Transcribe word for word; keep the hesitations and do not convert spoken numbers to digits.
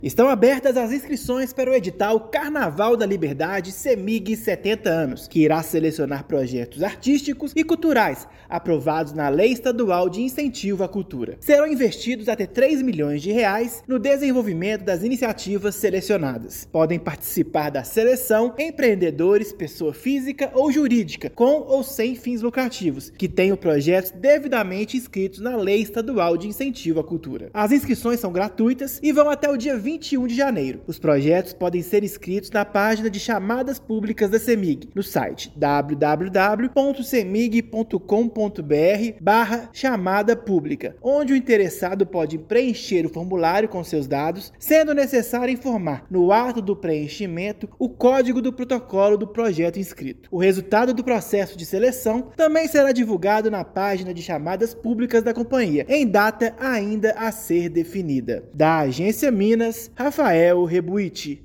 Estão abertas as inscrições para o edital Carnaval da Liberdade CEMIG setenta anos, que irá selecionar projetos artísticos e culturais aprovados na Lei Estadual de Incentivo à Cultura. Serão investidos até três milhões de reais no desenvolvimento das iniciativas selecionadas. Podem participar da seleção empreendedores, pessoa física ou jurídica, com ou sem fins lucrativos, que tenham projetos devidamente inscritos na Lei Estadual de Incentivo à Cultura. As inscrições são gratuitas e vão até o dia vinte e um de janeiro. Os projetos podem ser inscritos na página de chamadas públicas da CEMIG, no site w w w ponto cemig ponto com ponto b r barra chamada pública, onde o interessado pode preencher o formulário com seus dados, sendo necessário informar no ato do preenchimento o código do protocolo do projeto inscrito. O resultado do processo de seleção também será divulgado na página de chamadas públicas da companhia, em data ainda a ser definida. Da Agência Minas, Rafael Rebuiti.